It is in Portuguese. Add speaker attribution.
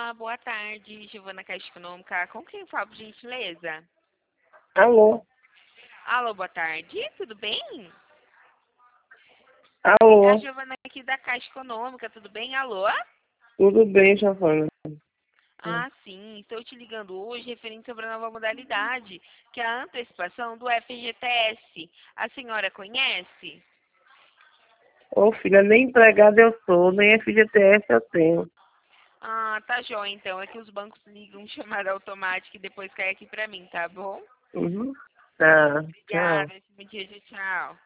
Speaker 1: Olá, boa tarde, Giovana Caixa Econômica. Com quem falo, por gentileza?
Speaker 2: Alô?
Speaker 1: Alô, boa tarde, tudo bem? É a
Speaker 2: Alô?
Speaker 1: Giovana aqui da Caixa Econômica, tudo bem? Alô?
Speaker 2: Tudo bem, Giovana?
Speaker 1: Ah, sim, estou te ligando hoje referente sobre a nova modalidade, que é a antecipação do FGTS. A senhora conhece?
Speaker 2: Ô, filha, nem empregada eu sou, nem FGTS eu tenho.
Speaker 1: Ah, tá jóia, então. É que os bancos ligam chamada automática e depois cai aqui pra mim, tá bom?
Speaker 2: Uhum. Tá, tchau.
Speaker 1: Obrigada, bom dia, tchau.